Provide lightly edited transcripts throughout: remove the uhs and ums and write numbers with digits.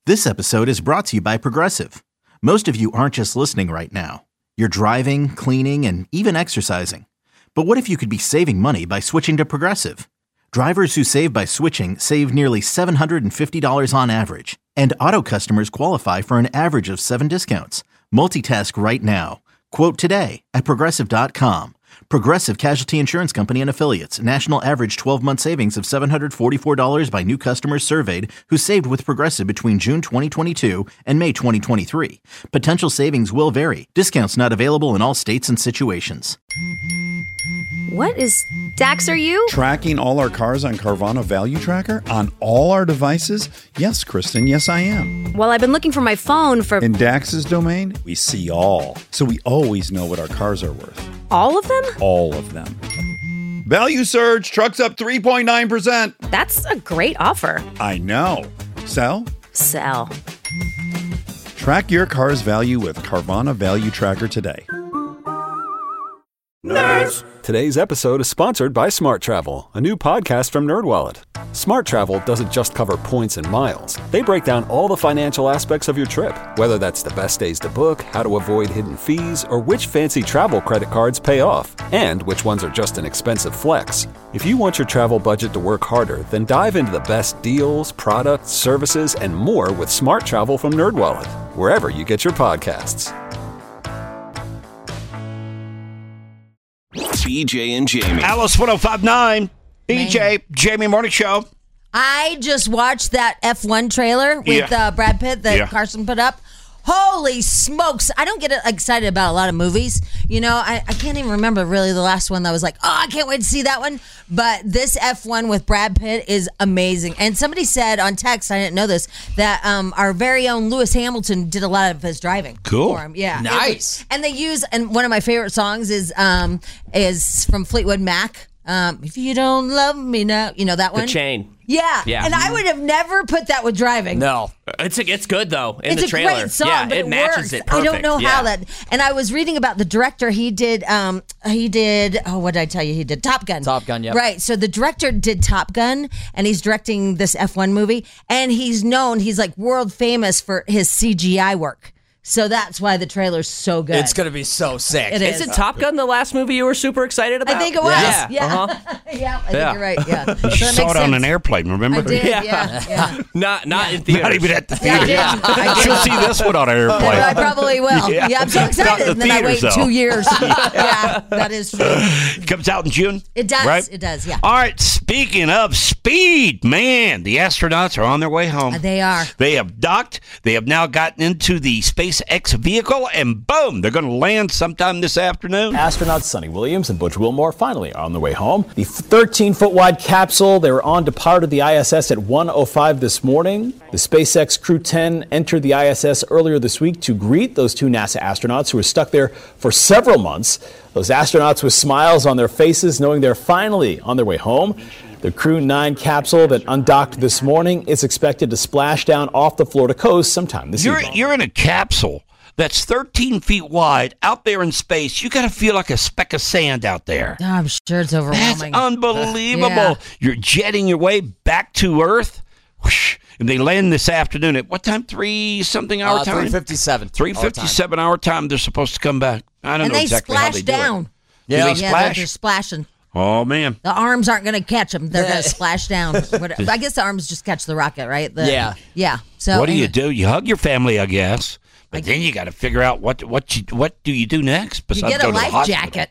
This episode is brought to you by Progressive. Most of you aren't just listening right now. You're driving, cleaning, and even exercising. But what if you could be saving money by switching to Progressive? Drivers who save by switching save nearly $750 on average. And auto customers qualify for an average of 7 discounts. Multitask right now. Quote today at Progressive.com. Progressive Casualty Insurance Company and Affiliates. National average 12-month savings of $744 by new customers surveyed who saved with Progressive between June 2022 and May 2023. Potential savings will vary. Discounts not available in all states and situations. What is... Dax, are you? Tracking all our cars on Carvana Value Tracker on all our devices? Yes, Kristen, yes I am. Well, I've been looking for my phone for... In Dax's domain, we see all. So we always know what our cars are worth. All of them? All of them. Value surge, trucks up 3.9%. That's a great offer. I know. Sell? Sell. Track your car's value with Carvana Value Tracker today. Nerds! Today's episode is sponsored by Smart Travel, a new podcast from NerdWallet. Smart Travel doesn't just cover points and miles. They break down all the financial aspects of your trip, whether that's the best days to book, how to avoid hidden fees, or which fancy travel credit cards pay off, and which ones are just an expensive flex. If you want your travel budget to work harder, then dive into the best deals, products, services, and more with Smart Travel from NerdWallet, wherever you get your podcasts. BJ and Jamie. Alice 105.9. BJ, Jamie Morning Show. I just watched that F1 trailer with Brad Pitt that Carson put up. Holy smokes. I don't get excited about a lot of movies. You know, I can't even remember really the last one that was like, oh, I can't wait to see that one. But this F1 with Brad Pitt is amazing. And somebody said on text, I didn't know this, that our very own Lewis Hamilton did a lot of his driving for him. Yeah. Nice. And they use, and one of my favorite songs is from Fleetwood Mac. If you don't love me now, you know that one? The Chain. Yeah. And I would have never put that with driving. No. It's good, though, in the trailer. It's a great song, but it matches works. it perfect. I don't know how that... And I was reading about the director. He did, oh, what did I tell you? He did Top Gun. Top Gun, yeah. Right. So the director did Top Gun, and he's directing this F1 movie. And he's like world famous for his CGI work. So that's why the trailer's so good. It's going to be so sick. Isn't Top Gun the last movie you were super excited about? I think it was. Yeah. I think you're right. Yeah. You saw it on an airplane, remember? I did, yeah. Not in theaters. Not even at the theater. Yeah, I did. She'll see this one on an airplane. I probably will. Yeah, I'm so excited. And then I wait 2 years. Yeah, that is true. It comes out in June? It does. Right? It does, yeah. All right, speaking of speed, man, the astronauts are on their way home. They are. They have docked. They have now gotten into the SpaceX vehicle, and boom, they're going to land sometime this afternoon. Astronauts Sonny Williams and Butch Wilmore finally are on their way home. The 13-foot wide capsule, they were on departed the ISS at 1:05 this morning. The SpaceX Crew 10 entered the ISS earlier this week to greet those 2 NASA astronauts who were stuck there for several months. Those astronauts with smiles on their faces, knowing they're finally on their way home. The Crew 9 capsule that undocked this morning is expected to splash down off the Florida coast sometime this evening. You're in a capsule that's 13 feet wide out there in space. You got to feel like a speck of sand out there. Oh, I'm sure it's overwhelming. That's unbelievable. You're jetting your way back to Earth. Whoosh, and they land this afternoon at what time? 3-something hour time? 3:57. 3:57 hour time. They're supposed to come back. I don't know exactly how they do it. And they splash down. Do they splash? They're splashing. Oh, man. The arms aren't going to catch them. They're going to splash down. I guess the arms just catch the rocket, right? Yeah. So what do you do? You hug your family, I guess. But then you got to figure out what do you do next besides you get go a to the life hospital? jacket.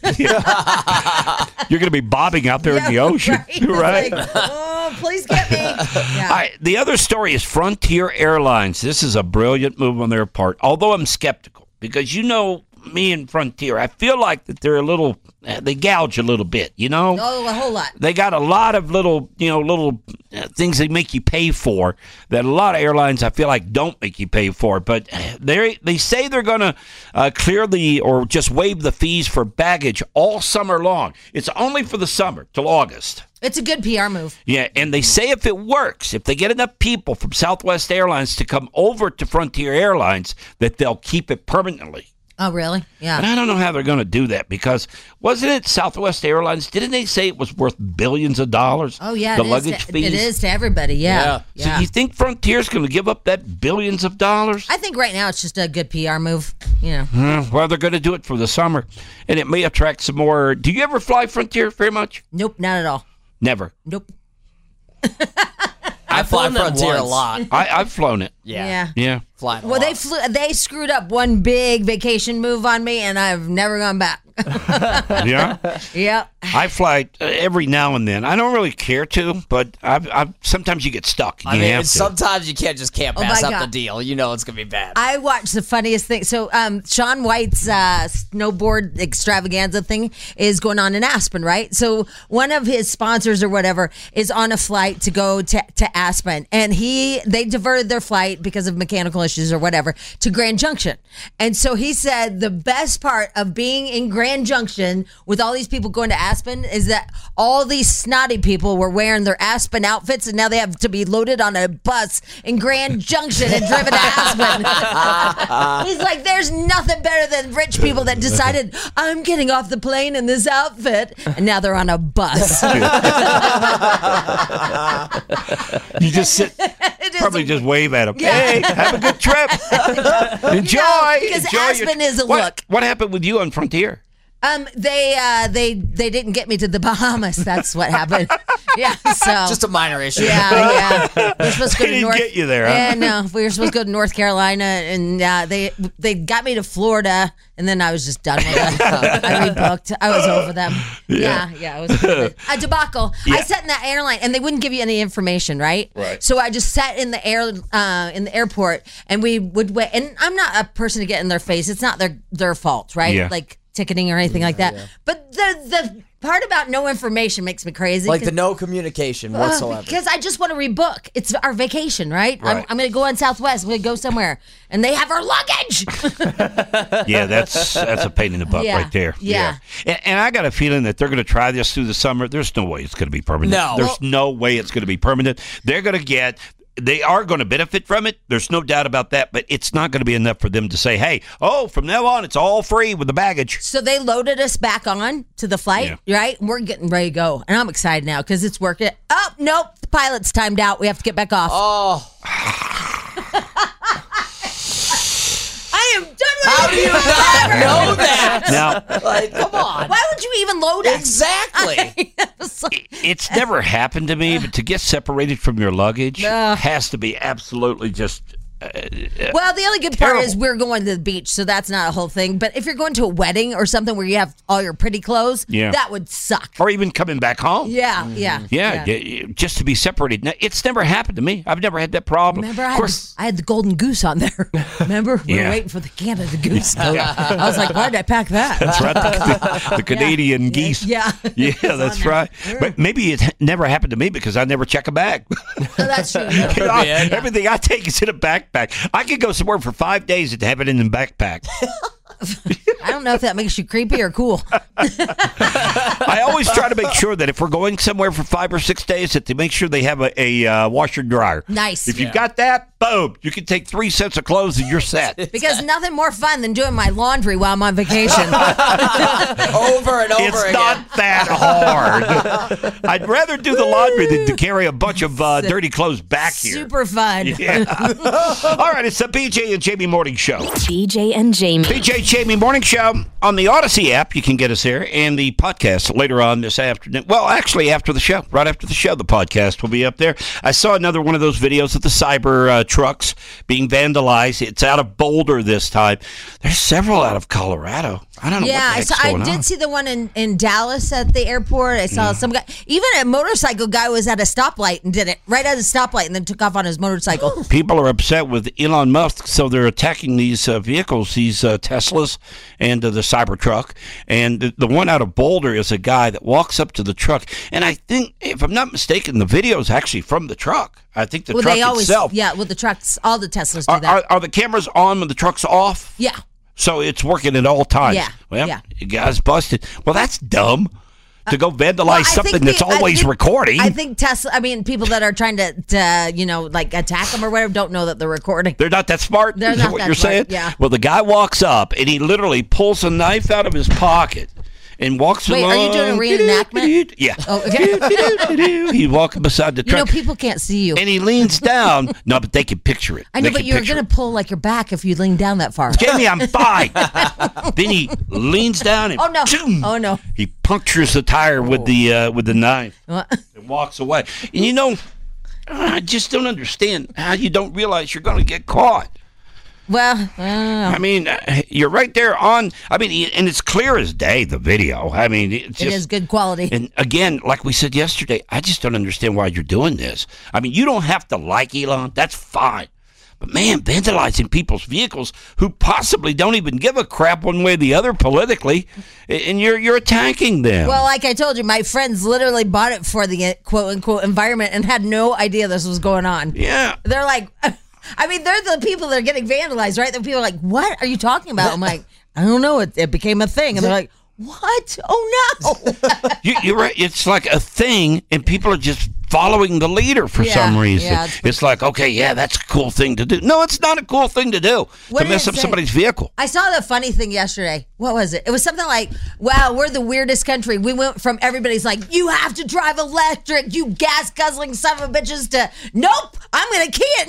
You're going to be bobbing out there in the ocean, right? Like, oh, please get me. Yeah. All right, the other story is Frontier Airlines. This is a brilliant move on their part, although I'm skeptical because me and Frontier, I feel like that they're they gouge a little bit, you know? Oh, a whole lot. They got a lot of little things they make you pay for that a lot of airlines I feel like don't make you pay for. But they say they're going to clear or just waive the fees for baggage all summer long. It's only for the summer till August. It's a good PR move. Yeah, and they say if it works, if they get enough people from Southwest Airlines to come over to Frontier Airlines, that they'll keep it permanently. Oh, really? Yeah. And I don't know how they're going to do that because wasn't it Southwest Airlines? Didn't they say it was worth billions of dollars? Oh, yeah. The luggage fees. It is to everybody, yeah. So you think Frontier's going to give up that billions of dollars? I think right now it's just a good PR move. You know. Well, they're going to do it for the summer, and it may attract some more. Do you ever fly Frontier very much? Nope, not at all. Never. Nope. I fly Frontier a lot. I've flown it. Yeah. Well, they screwed up one big vacation move on me, and I've never gone back. Yeah? Yep. I fly every now and then. I don't really care to, but sometimes you get stuck. I mean, sometimes you can't pass up the deal. You know it's going to be bad. I watched the funniest thing. So Shaun White's snowboard extravaganza thing is going on in Aspen, right? So one of his sponsors or whatever is on a flight to go to Aspen, and they diverted their flight because of mechanical issues or whatever to Grand Junction. And so he said the best part of being in Grand Junction with all these people going to Aspen is that all these snotty people were wearing their Aspen outfits, and now they have to be loaded on a bus in Grand Junction and driven to Aspen. He's like, there's nothing better than rich people that decided, I'm getting off the plane in this outfit, and now they're on a bus. You just sit, probably just wave at them. Yeah. Hey, have a good trip. Enjoy. No, because Aspen is a look. What happened with you on Frontier? They didn't get me to the Bahamas. That's what happened. Yeah, so just a minor issue. Yeah. We were supposed to go They to didn't get you there, huh? Yeah, no, we were supposed to go to North Carolina, and they got me to Florida, and then I was just done with it. I rebooked. I was over them. Yeah, it was a debacle. Yeah. I sat in that airline, and they wouldn't give you any information, right? Right. So I just sat in the airport, and we would wait. And I'm not a person to get in their face. It's not their fault, right? Yeah. Like ticketing or anything like that. But the part about no information makes me crazy. Like the no communication whatsoever. Because I just want to rebook. It's our vacation, right? Right. I'm going to go on Southwest. I'm going to go somewhere. And they have our luggage. Yeah, that's a pain in the butt right there. Yeah. And I got a feeling that they're going to try this through the summer. There's no way it's going to be permanent. No. There's no way it's going to be permanent. They are going to benefit from it. There's no doubt about that, but it's not going to be enough for them to say, hey, from now on, it's all free with the baggage. So they loaded us back on to the flight, right? And we're getting ready to go. And I'm excited now because it's working. Oh, nope. The pilot's timed out. We have to get back off. Oh. I am done with How do you not know that? Now, come on. Why would you even load us? Exactly. it's never happened to me, but to get separated from your luggage has to be absolutely just... Well, the only good part is we're going to the beach, so that's not a whole thing. But if you're going to a wedding or something where you have all your pretty clothes, that would suck. Or even coming back home. Yeah. Just to be separated. Now, it's never happened to me. I've never had that problem. Remember, I had the golden goose on there. Remember? We were waiting for the Canada goose. I was like, why did I pack that? That's right. The Canadian geese. Yeah. Yeah, that's right. But maybe it never happened to me because I never check a bag. That's true. Everything I take is in a backpack. I could go somewhere for 5 days and have it in a backpack. I don't know if that makes you creepy or cool. I always try to make sure that if we're going somewhere for 5 or 6 days, that they make sure they have a washer and dryer. Nice. If you've got that, boom, you can take 3 sets of clothes and you're set. Because nothing more fun than doing my laundry while I'm on vacation. Over and over it's again. not that hard. I'd rather do the laundry than to carry a bunch of dirty clothes back here. Super fun. Yeah. All right, it's the BJ and Jamie Morning Show. BJ and Jamie. BJ Jamie Morning Show on the Odyssey app. You can get us there, and the podcast later on this afternoon. Well, actually, after the show, right after the show, the podcast will be up there. I saw another one of those videos of the cyber trucks being vandalized. It's out of Boulder this time. There's several out of Colorado. I don't know what the heck's going on. I did see the one in Dallas at the airport. I saw some guy, even a motorcycle guy was at a stoplight and did it right at a stoplight and then took off on his motorcycle. People are upset with Elon Musk, so they're attacking these vehicles, these Teslas and the Cybertruck. And the one out of Boulder is a guy that walks up to the truck. And I think, if I'm not mistaken, the video is actually from the truck. I think the truck itself. Yeah, with the trucks, all the Teslas do that. Are the cameras on when the truck's off? Yeah. So it's working at all times. Yeah. Well, you guys busted. Well, that's dumb. to go vandalize something that's always recording. I think people that are trying to like attack them or whatever don't know that they're recording. They're not that smart? They're Is not that what that you're smart, saying? yeah. Well, the guy walks up and he literally pulls a knife out of his pocket and walks along. Wait, are you doing a reenactment? Yeah. Oh, okay. He's walking beside the truck. People can't see you. And he leans down. No, but they can picture it. I know, but you're going to pull like your back if you lean down that far. Jamie, I'm fine. Then he leans down and oh no, he punctures the tire with the knife and walks away. And I just don't understand how you don't realize you're going to get caught. Well, I mean, you're right there on. I mean, and it's clear as day, the video. I mean, it is good quality. And again, like we said yesterday, I just don't understand why you're doing this. I mean, you don't have to like Elon. That's fine. But man, vandalizing people's vehicles who possibly don't even give a crap one way or the other politically, and you're attacking them. Well, like I told you, my friends literally bought it for the quote-unquote environment and had no idea this was going on. Yeah. They're like... I mean, they're the people that are getting vandalized, right? The people are like, what are you talking about? I'm like, I don't know. It became a thing. And they're like, what? Oh, no. You're right. It's like a thing, and people are just following the leader for some reason. Yeah, it's like, okay, yeah, that's a cool thing to do. No, it's not a cool thing to do, to mess up somebody's vehicle. I saw the funny thing yesterday. What was it? It was something like, wow, we're the weirdest country. We went from everybody's like, you have to drive electric, you gas-guzzling son of a bitches, to, nope, I'm going to key it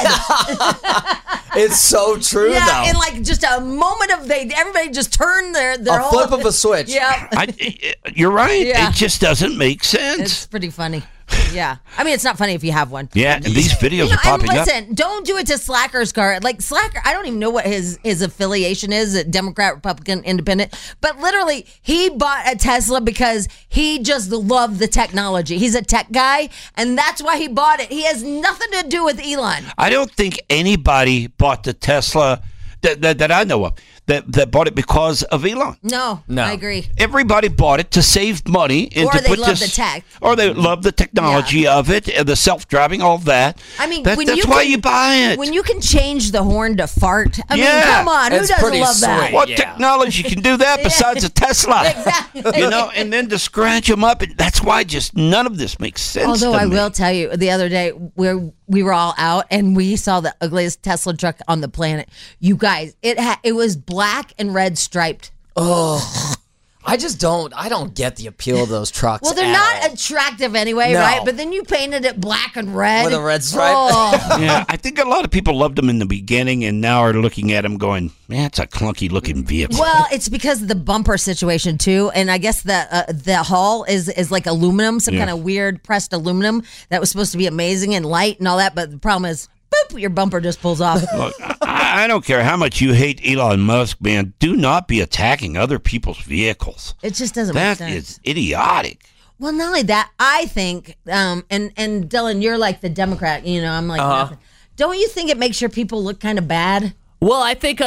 instead. It's so true, though. In like just a moment of everybody just turned their whole... flip of a switch. Yeah. You're right. Yeah. It just doesn't make sense. It's pretty funny. Yeah. I mean, it's not funny if you have one. Yeah, and these videos are popping up. Listen, don't do it to Slacker's car. Like, Slacker, I don't even know what his affiliation is, Democrat, Republican, Independent. But literally, he bought a Tesla because he just loved the technology. He's a tech guy, and that's why he bought it. He has nothing to do with Elon. I don't think anybody bought the Tesla that I know of that bought it because of Elon. No, I agree. Everybody bought it to save money and or to they put love the tech, or they love the technology of it, and the self-driving, all that. I mean, that's why you buy it. When you can change the horn to fart, I mean, come on, who doesn't love that? What technology can do that besides a Tesla? Exactly. And then to scratch them up, and that's why just none of this makes sense. Although to I me. will tell you, the other day we were all out and we saw the ugliest Tesla truck on the planet. You guys, it was black and red striped. Oh, I don't get the appeal of those trucks. Well, they're not attractive anyway, right? But then you painted it black and red. With a red stripe. Oh. Yeah, I think a lot of people loved them in the beginning and now are looking at them going, man, it's a clunky looking vehicle. Well, it's because of the bumper situation too. And I guess the hull is like aluminum, some kind of weird pressed aluminum that was supposed to be amazing and light and all that. But the problem is, boop, your bumper just pulls off. Look, I don't care how much you hate Elon Musk, man. Do not be attacking other people's vehicles. It just doesn't make sense. That is idiotic. Well, not only that, I think, and Dylan, you're like the Democrat, I'm like, nothing. Don't you think it makes your people look kind of bad? Well, I think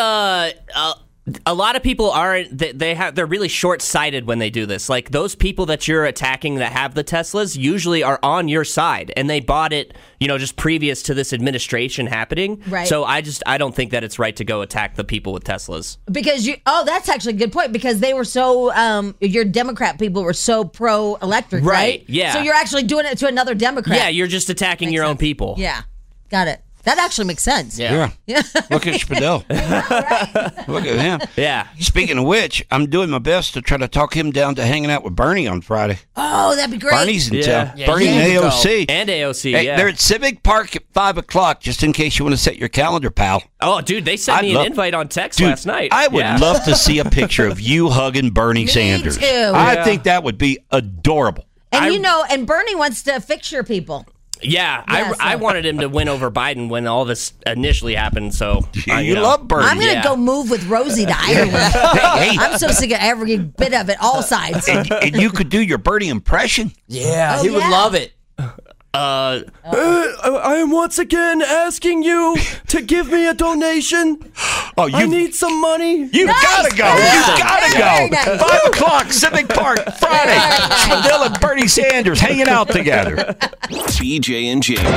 a lot of people they're really short-sighted when they do this. Like those people that you're attacking that have the Teslas usually are on your side, and they bought it, just previous to this administration happening. Right. So I don't think that it's right to go attack the people with Teslas. Because that's actually a good point, because they were so your Democrat people were so pro-electric, right? Yeah. So you're actually doing it to another Democrat. Yeah, you're just attacking your own people. Yeah. Got it. That actually makes sense. Yeah. Look at Spadell. Look at him. Yeah. Speaking of which, I'm doing my best to try to talk him down to hanging out with Bernie on Friday. Oh, that'd be great. Bernie's in town. Yeah, Bernie and AOC. And AOC, Hey, they're at Civic Park at 5 o'clock, just in case you want to set your calendar, pal. Oh, dude, they sent me an invite on text last night. I would love to see a picture of you hugging Bernie Sanders. Too. I think that would be adorable. And and Bernie wants to fix your people. Yeah, I wanted him to win over Biden when all this initially happened. So you love Bernie. I'm going to go move with Rosie to Ireland. Hey. I'm so sick of every bit of it, all sides. And you could do your Bernie impression. Yeah, he would love it. I am once again asking you to give me a donation. Oh, I need some money. You gotta go. You gotta go. Nice. 5 o'clock, Civic Park, Friday. Spadell and Bernie Sanders hanging out together. BJ and Jamie.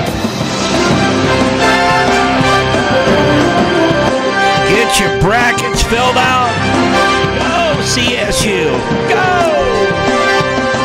Get your brackets filled out. Go CSU. Go.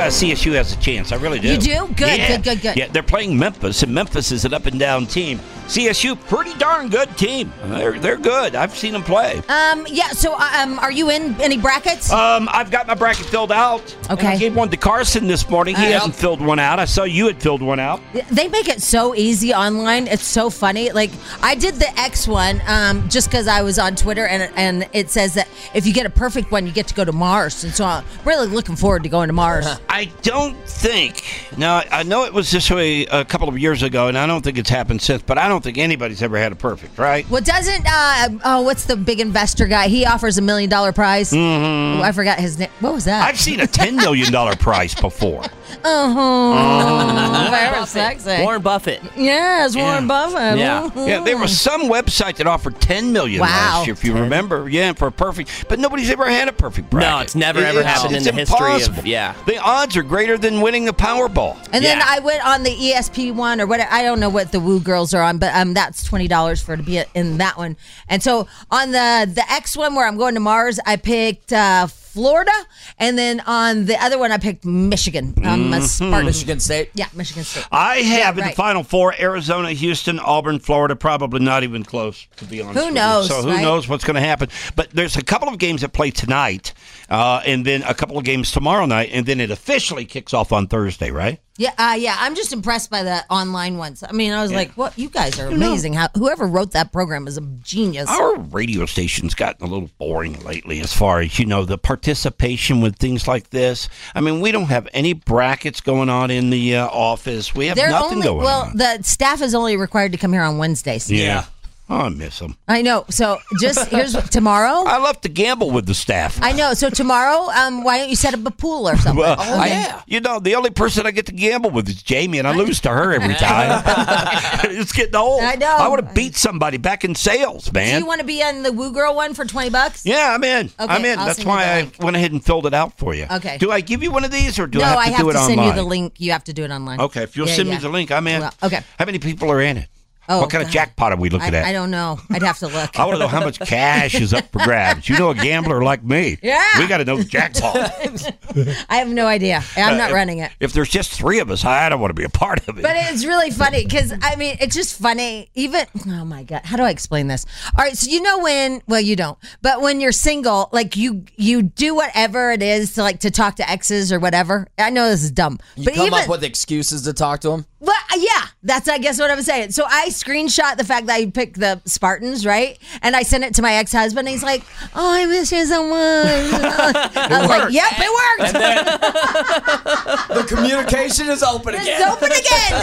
CSU has a chance. I really do. You do? Good, yeah. good. Yeah, they're playing Memphis, and Memphis is an up-and-down team. CSU, pretty darn good team. They're good. I've seen them play. So are you in any brackets? I've got my bracket filled out. Okay. I gave one to Carson this morning. He hasn't filled one out. I saw you had filled one out. They make it so easy online. It's so funny. Like, I did the X one just because I was on Twitter, and it says that if you get a perfect one, you get to go to Mars. And so I'm really looking forward to going to Mars. I don't think. Now, I know it was this way a couple of years ago, and I don't think it's happened since, but I don't think anybody's ever had a perfect, right? Well, doesn't, what's the big investor guy? He offers $1 million prize. Mm-hmm. Oh, I forgot his name. What was that? I've seen a $10 million prize before. Very sexy. Warren Buffett. Yes, Warren Buffett. Yeah. Yeah, there was some website that offered $10 million last year, if you remember. Yeah, for a perfect. But nobody's ever had a perfect bracket. No, it's never ever happened in the history of. Yeah. The odds are greater than winning the Powerball. And then I went on the ESP one or whatever. I don't know what the Woo Girls are on, but that's $20 for to be in that one. And so on the X one where I'm going to Mars, I picked Florida, and then on the other one I picked Michigan. Michigan State. Yeah, Michigan State. I have in the Final Four Arizona, Houston, Auburn, Florida. Probably not even close, to be honest. Who knows? So who knows what's going to happen? But there's a couple of games that play tonight, and then a couple of games tomorrow night, and then it officially kicks off on Thursday, right? Yeah, I'm just impressed by the online ones. I mean, I was like, "What? You guys are amazing! Whoever wrote that program is a genius." Our radio station's gotten a little boring lately, as far as the participation with things like this. I mean, we don't have any brackets going on in the office. We have nothing going on. Well, the staff is only required to come here on Wednesdays. Yeah. Oh, I miss them. I know. So here's tomorrow. I love to gamble with the staff. I know. So tomorrow, why don't you set up a pool or something? Well, the only person I get to gamble with is Jamie, and I lose to her every time. It's getting old. I know. I want to beat somebody back in sales, man. Do you want to be on the Woo Girl one for $20? Yeah, I'm in. Okay, I'm in. That's why I went ahead and filled it out for you. Okay. Do I give you one of these, or do I have to do it online? No, I have to send you the link. You have to do it online. Okay. If you'll send me the link, I'm in. Well, okay. How many people are in it? Oh, what kind of jackpot are we looking at? I don't know. I'd have to look. I want to know how much cash is up for grabs. You know a gambler like me. Yeah. We got to know the jackpot. I have no idea. I'm not running it. If there's just three of us, I don't want to be a part of it. But it's really funny because, I mean, it's just funny. Even, oh my God, how do I explain this? All right, so you don't, but when you're single, like you do whatever it is to talk to exes or whatever. I know this is dumb. You come up with excuses to talk to them? Well, yeah, that's, I guess, what I'm saying. So I screenshot the fact that I picked the Spartans, right? And I sent it to my ex-husband. And he's like, "Oh, I miss you so much." I was like, "Yep, it worked." The communication is open again. It's open again.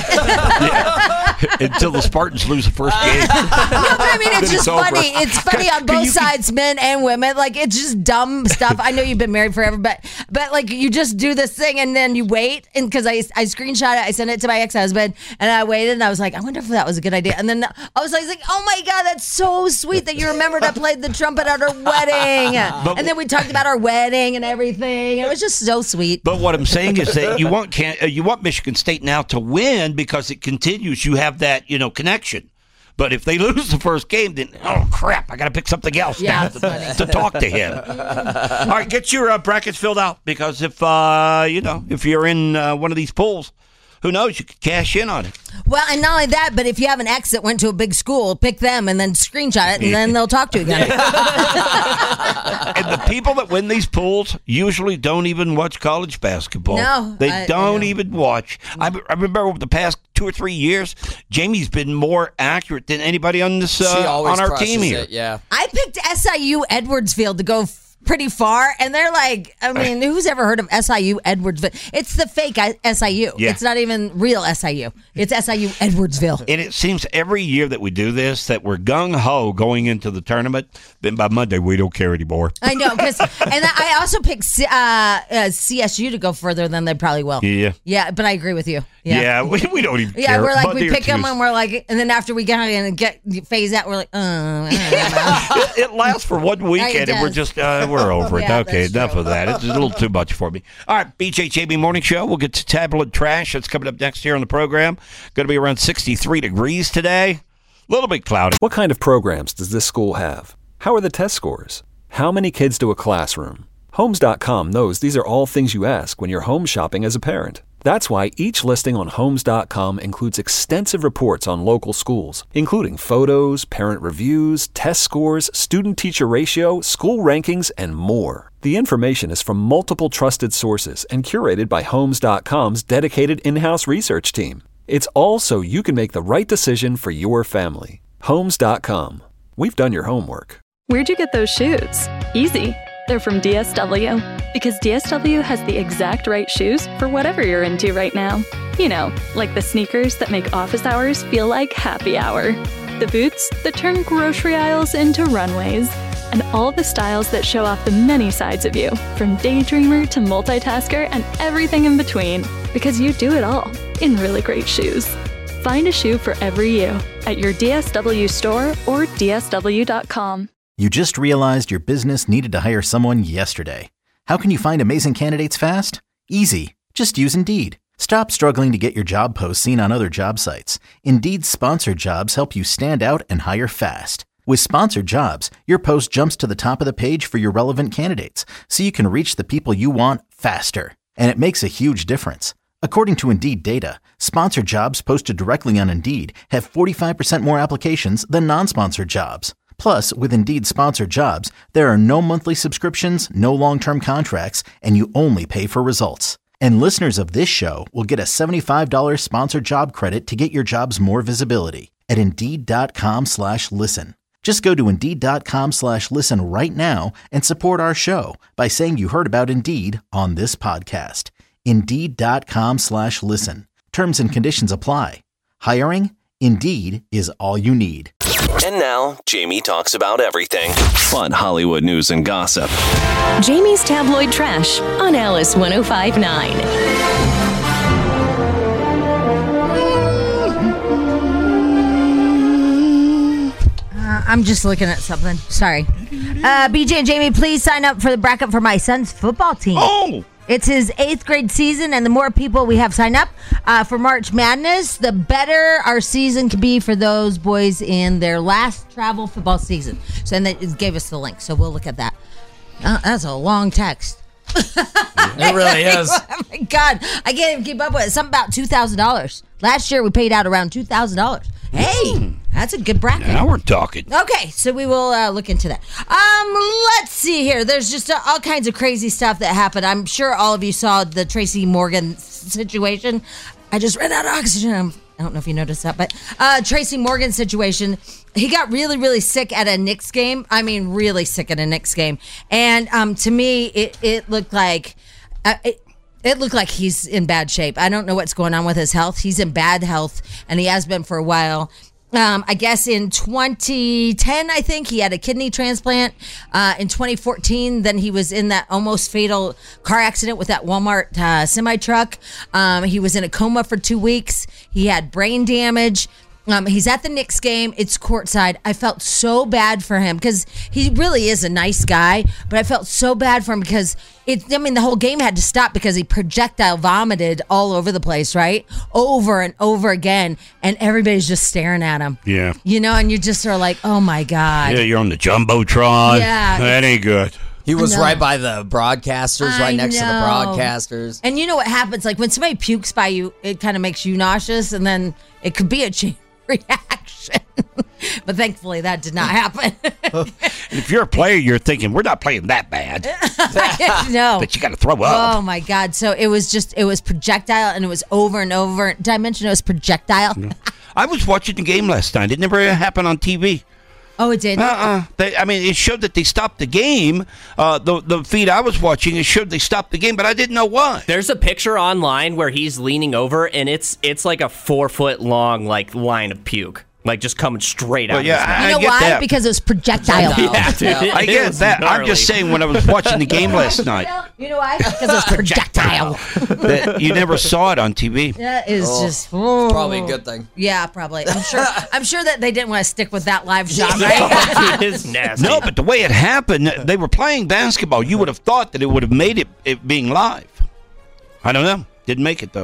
Until the Spartans lose the first game. No, but I mean, it's just funny. Over. It's funny on both sides, men and women. Like, it's just dumb stuff. I know you've been married forever, but like, you just do this thing and then you wait. And because I screenshot it, I sent it to my ex-husband, and I waited, and I was like, I wonder if that was a good idea. And then I was like, oh my God, that's so sweet that you remembered I played the trumpet at our wedding. And then we talked about our wedding and everything. It was just so sweet. But what I'm saying is that you want Michigan State now to win because it continues. You have that connection. But if they lose the first game, then, oh, crap, I got to pick something else now to talk to him. All right, get your brackets filled out because if you're in one of these pools, who knows? You could cash in on it. Well, and not only that, but if you have an ex that went to a big school, pick them and then screenshot it, and then they'll talk to you again. And the people that win these pools usually don't even watch college basketball. No. They don't even watch. I remember over the past 2 or 3 years, Jamie's been more accurate than anybody on this on our team here. It, yeah. I picked SIU Edwardsfield to go pretty far, and they're like, I mean, who's ever heard of SIU Edwardsville? It's the fake SIU. Yeah. It's not even real SIU. It's SIU Edwardsville. And it seems every year that we do this that we're gung-ho going into the tournament, then by Monday we don't care anymore. I know, and I also picked CSU to go further than they probably will. Yeah. Yeah, but I agree with you. Yeah, we don't even care. Yeah, we're like, Monday we pick them and we're like, and then after we get in and phase out, we're like, it lasts for 1 weekend and we're just, we're over it. Yeah, okay, that's enough true. of that. It's a little too much for me. All right, BJ Jamie Morning Show. We'll get to Tablet Trash. That's coming up next here on the program. Going to be around 63 degrees today. A little bit cloudy. What kind of programs does this school have? How are the test scores? How many kids to a classroom? Homes.com knows these are all things you ask when you're home shopping as a parent. That's why each listing on Homes.com includes extensive reports on local schools, including photos, parent reviews, test scores, student-teacher ratio, school rankings, and more. The information is from multiple trusted sources and curated by Homes.com's dedicated in-house research team. It's all so you can make the right decision for your family. Homes.com. We've done your homework. Where'd you get those shoes? Easy. They're from DSW. Because DSW has the exact right shoes for whatever you're into right now. You know, like the sneakers that make office hours feel like happy hour. The boots that turn grocery aisles into runways. And all the styles that show off the many sides of you, from daydreamer to multitasker and everything in between. Because you do it all in really great shoes. Find a shoe for every you at your DSW store or DSW.com. You just realized your business needed to hire someone yesterday. How can you find amazing candidates fast? Easy. Just use Indeed. Stop struggling to get your job posts seen on other job sites. Indeed's sponsored jobs help you stand out and hire fast. With sponsored jobs, your post jumps to the top of the page for your relevant candidates, so you can reach the people you want faster. And it makes a huge difference. According to Indeed data, sponsored jobs posted directly on Indeed have 45% more applications than non-sponsored jobs. Plus, with Indeed sponsored jobs, there are no monthly subscriptions, no long-term contracts, and you only pay for results. And listeners of this show will get a $75 sponsored job credit to get your jobs more visibility at Indeed.com/listen. Just go to Indeed.com/listen right now and support our show by saying you heard about Indeed on this podcast. Indeed.com/listen. Terms and conditions apply. Hiring? Indeed is all you need. And now, Jamie talks about everything. Fun Hollywood news and gossip. Jamie's Tabloid Trash on Alice 105.9. I'm just looking at something. Sorry. BJ and Jamie, please sign up for the bracket for my son's football team. Oh! It's his 8th grade season, and the more people we have sign up for March Madness, the better our season can be for those boys in their last travel football season. So, and they gave us the link, so we'll look at that. That's a long text. It really is. Oh my God, I can't even keep up with it. Something about $2,000. Last year we paid out around $2,000. Hey, that's a good bracket. Now we're talking. Okay, so we will look into that. Let's see here. There's just all kinds of crazy stuff that happened. I'm sure all of you saw the Tracy Morgan situation. I just ran out of oxygen. I don't know if you noticed that, but Tracy Morgan situation. He got really, really sick at a Knicks game. I mean, really sick at a Knicks game. And to me, it looked like... It looked like he's in bad shape. I don't know what's going on with his health. He's in bad health, and he has been for a while. I guess in 2010, I think, he had a kidney transplant. In 2014, then he was in that almost fatal car accident with that Walmart semi-truck. He was in a coma for 2 weeks. He had brain damage. He's at the Knicks game. It's courtside. I felt so bad for him because he really is a nice guy, but I felt so bad for him because the whole game had to stop because he projectile vomited all over the place, right? Over and over again, and everybody's just staring at him. Yeah. You know, and you just are like, oh my God. Yeah, you're on the Jumbotron. Yeah. That ain't good. He was right by the broadcasters, right next to the broadcasters. And you know what happens? Like when somebody pukes by you, it kind of makes you nauseous, and then it could be a chain reaction. But thankfully that did not happen. If you're a player, you're thinking, we're not playing that bad. No. But you got to throw up. Oh my God. So it was projectile, and it was over and over. Did I mention it was projectile? I was watching the game last night. It never happened on TV. Oh, it did? It showed that they stopped the game. The feed I was watching, it showed they stopped the game, but I didn't know why. There's a picture online where he's leaning over, and it's like a 4-foot long line of puke. Like just coming straight out. Well, yeah, of his mouth. You know why? That. Because it was projectile. Yeah, dude. I get that. Gnarly. I'm just saying when I was watching the game last night. You know why? Because it was projectile. That you never saw it on TV. That is just probably a good thing. Yeah, probably. I'm sure that they didn't want to stick with that live shot, right? It is nasty. No, but the way it happened, they were playing basketball. You would have thought that it would have made it being live. I don't know. Didn't make it though.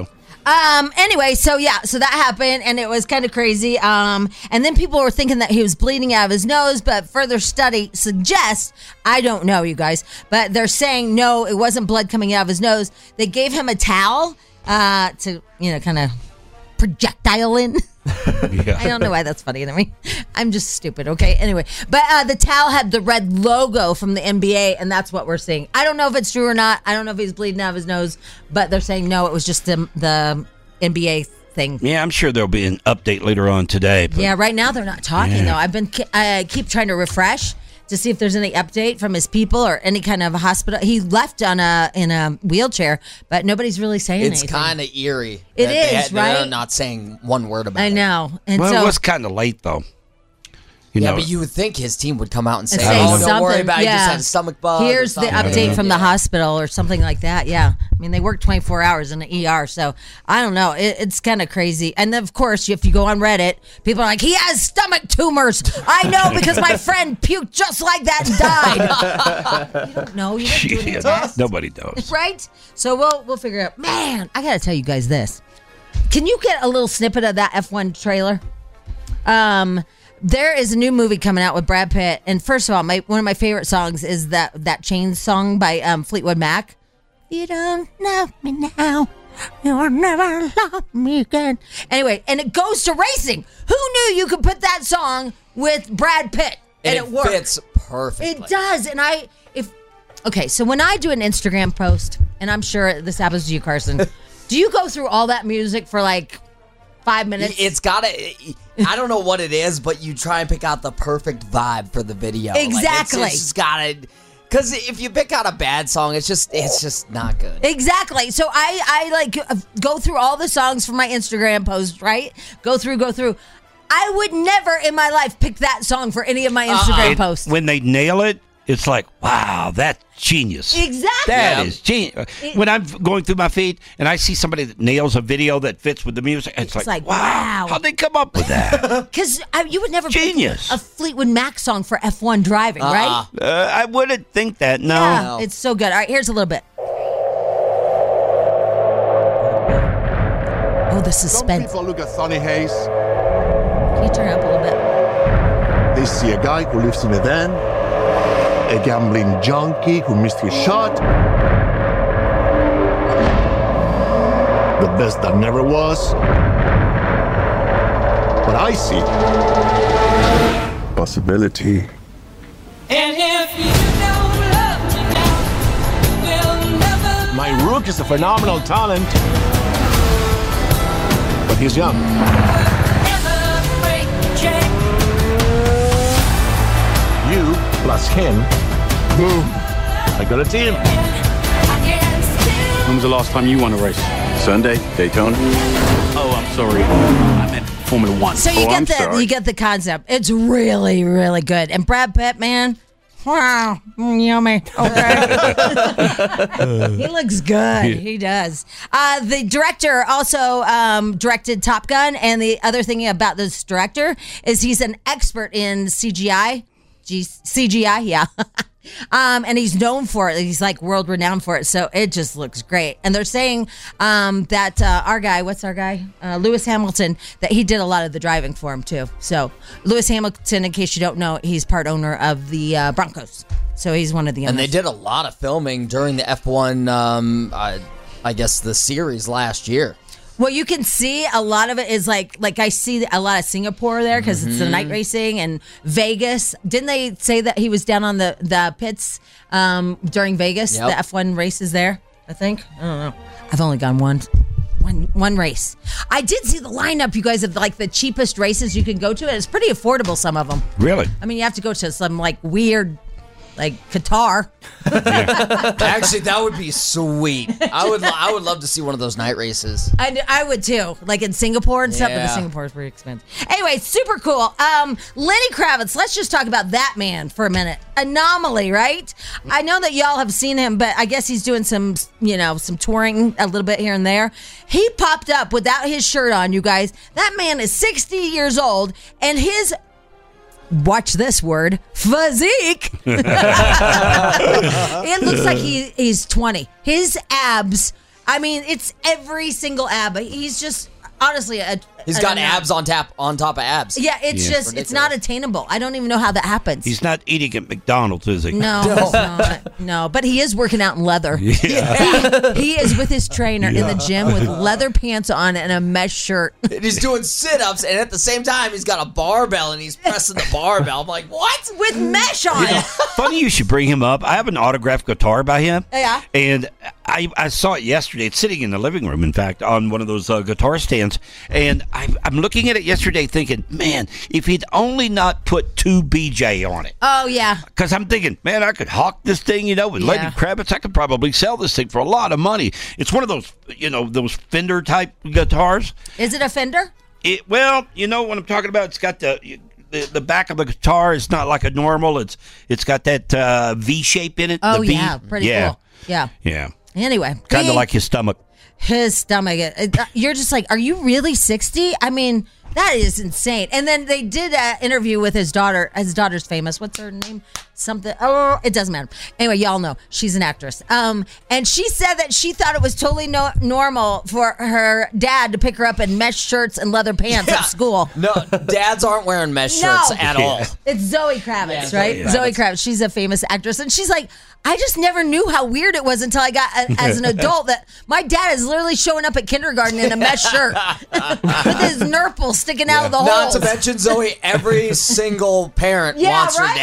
Anyway, so that happened, and it was kind of crazy. And then people were thinking that he was bleeding out of his nose, but further study suggests, I don't know, you guys, but they're saying no, it wasn't blood coming out of his nose. They gave him a towel to, kind of projectile in. Yeah. I don't know why that's funny to me. I'm just stupid, okay? Anyway, but the towel had the red logo from the NBA, and that's what we're seeing. I don't know if it's true or not. I don't know if he's bleeding out of his nose, but they're saying no, it was just the NBA thing. Yeah, I'm sure there'll be an update later on today. But yeah, right now they're not talking, though. I keep trying to refresh to see if there's any update from his people or any kind of hospital. He left in a wheelchair, but nobody's really saying anything. It's kind of eerie. It is, right? They're not saying one word about it. I know. And well, it was kind of late, though. But you would think his team would come out and say, don't worry about it. You just had a stomach bug. Here's the update from the hospital or something like that. Yeah. I mean, they work 24 hours in the ER, so I don't know. It's kind of crazy. And of course, if you go on Reddit, people are like, he has stomach tumors. I know because my friend puked just like that and died. You don't know. You didn't do any test. Nobody knows. Right? So we'll figure it out. Man, I got to tell you guys this. Can you get a little snippet of that F1 trailer? There is a new movie coming out with Brad Pitt, and first of all, one of my favorite songs is that Chains song by Fleetwood Mac. You don't love me now, you'll never love me again. Anyway, and it goes to racing. Who knew you could put that song with Brad Pitt and it works? Fits perfectly. It does, and okay. So when I do an Instagram post, and I'm sure this happens to you, Carson, do you go through all that music for like 5 minutes? It's got to... I don't know what it is, but you try and pick out the perfect vibe for the video. Exactly. It's just got to... Because if you pick out a bad song, it's just not good. Exactly. So I like go through all the songs from my Instagram post, right? Go through. I would never in my life pick that song for any of my Instagram posts. When they nail it, it's like, wow, that's genius. Exactly. That is genius. When I'm going through my feed and I see somebody that nails a video that fits with the music, it's like wow. How'd they come up with that? Because you would never genius. pick a Fleetwood Mac song for F1 driving, right? I wouldn't think that, no. Yeah, it's so good. All right, here's a little bit. Oh, the suspense. Some people look at Sonny Hayes. Can you turn it up a little bit? They see a guy who lives in a van, a gambling junkie who missed his shot, the best that never was. But I see possibility. And if you don't love me now, we'll never. My Rook is a phenomenal talent, but he's young. Never break the chain. You plus him, boom, I got a team. When was the last time you won a race? Sunday, Daytona. Oh, I'm sorry. I meant Formula One. So you get the concept. It's really, really good. And Brad Pitt, man, wow, yummy. Okay, he looks good. He does. The director also directed Top Gun, and the other thing about this director is he's an expert in CGI. CGI, yeah. And he's known for it. He's like world renowned for it. So it just looks great. And they're saying that our guy, Lewis Hamilton, that he did a lot of the driving for him too. So Lewis Hamilton, in case you don't know, he's part owner of the Broncos. So he's one of the owners. And they did a lot of filming during the F1, I guess, the series last year. Well, you can see a lot of it is like I see a lot of Singapore there because it's the night racing, and Vegas. Didn't they say that he was down on the pits during Vegas, the F1 races there? I think. I don't know. I've only gone one race. I did see the lineup, you guys, of like the cheapest races you can go to, and it's pretty affordable, some of them. Really? I mean, you have to go to some like weird, like Qatar. Actually, that would be sweet. I would love to see one of those night races. I would too, like in Singapore and stuff. But Singapore is pretty expensive. Anyway, super cool. Lenny Kravitz. Let's just talk about that man for a minute. Anomaly, right? I know that y'all have seen him, but I guess he's doing some touring a little bit here and there. He popped up without his shirt on, you guys. That man is 60 years old, and his, watch this word, physique. It looks like he's 20. His abs I mean, it's every single ab. He's just honestly He's got abs on top of abs. Yeah, it's just it's not attainable. I don't even know how that happens. He's not eating at McDonald's, is he? No, he's not. No, but he is working out in leather. Yeah. He is with his trainer in the gym with leather pants on and a mesh shirt. And he's doing sit-ups, and at the same time, he's got a barbell, and he's pressing the barbell. I'm like, what? With mesh on it. Funny you should bring him up. I have an autographed guitar by him. Yeah. And I saw it yesterday. It's sitting in the living room, in fact, on one of those guitar stands. And I'm looking at it yesterday thinking, man, if he'd only not put 2 BJ on it. Oh, yeah. Because I'm thinking, man, I could hawk this thing, with Lenny Kravitz. I could probably sell this thing for a lot of money. It's one of those, those Fender type guitars. Is it a Fender? Well, what I'm talking about. It's got the back of the guitar is not like a normal. It's got that V shape in it. Oh, the V. yeah. Pretty cool. Yeah. Yeah. Anyway. Kind of like his stomach. His stomach. You're just like, are you really 60? I mean, that is insane. And then they did an interview with his daughter. His daughter's famous. What's her name? Something. Oh, it doesn't matter. Anyway, y'all know she's an actress. And she said that she thought it was totally normal for her dad to pick her up in mesh shirts and leather pants at school. No, dads aren't wearing mesh shirts at all. It's Zoe Kravitz, right? Zoe Kravitz. She's a famous actress, and she's like, I just never knew how weird it was until I got as an adult that my dad is literally showing up at kindergarten in a mesh shirt with his nurple sticking out of the Not holes. to mention, Zoe, every single parent wants her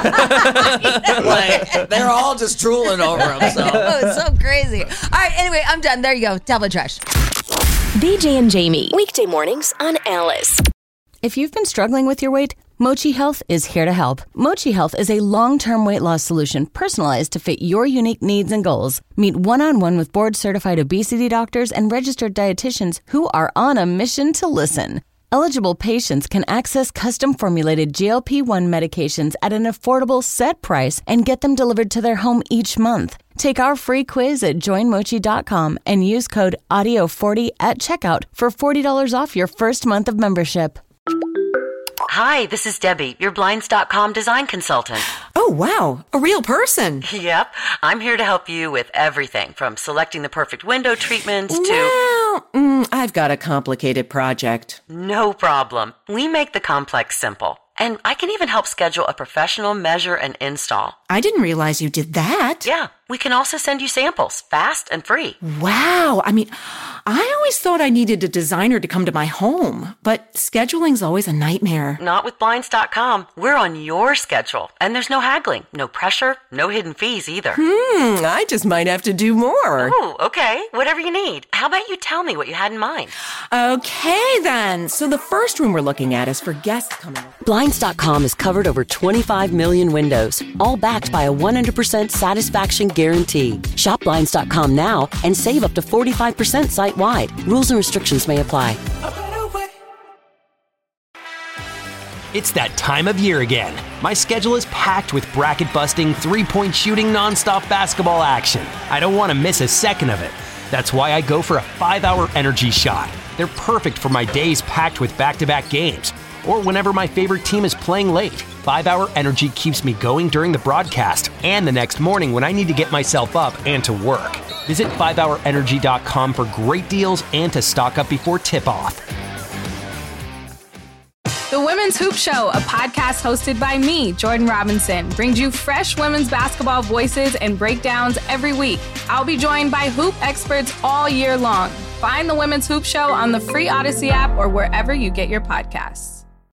dad. Like, they're all just drooling over him. So. It's so crazy. All right, anyway, I'm done. There you go. Tablet trash. BJ and Jamie, weekday mornings on Alice. If you've been struggling with your weight, Mochi Health is here to help. Mochi Health is a long-term weight loss solution personalized to fit your unique needs and goals. Meet one-on-one with board-certified obesity doctors and registered dietitians who are on a mission to listen. Eligible patients can access custom-formulated GLP-1 medications at an affordable set price and get them delivered to their home each month. Take our free quiz at joinmochi.com and use code AUDIO40 at checkout for $40 off your first month of membership. Hi, this is Debbie, your Blinds.com design consultant. Oh, wow. A real person. Yep. I'm here to help you with everything from selecting the perfect window treatments to... Well, I've got a complicated project. No problem. We make the complex simple. And I can even help schedule a professional measure and install. I didn't realize you did that. Yeah. We can also send you samples, fast and free. Wow. I mean, I always thought I needed a designer to come to my home, but scheduling's always a nightmare. Not with Blinds.com. We're on your schedule, and there's no haggling, no pressure, no hidden fees either. I just might have to do more. Ooh, okay. Whatever you need. How about you tell me what you had in mind? Okay, then. So the first room we're looking at is for guests coming over. Blinds.com has covered over 25 million windows, all backed by a 100% satisfaction guarantee. Shop Blinds.com now and save up to 45% site-wide. Rules and restrictions may apply. It's that time of year again. My schedule is packed with bracket-busting, three-point shooting, nonstop basketball action. I don't want to miss a second of it. That's why I go for a 5-hour energy shot. They're perfect for my days packed with back-to-back games, or whenever my favorite team is playing late. 5-hour energy keeps me going during the broadcast and the next morning when I need to get myself up and to work. Visit 5hourenergy.com for great deals and to stock up before tip-off. The Women's Hoop Show, a podcast hosted by me, Jordan Robinson, brings you fresh women's basketball voices and breakdowns every week. I'll be joined by hoop experts all year long. Find the Women's Hoop Show on the free Odyssey app or wherever you get your podcasts.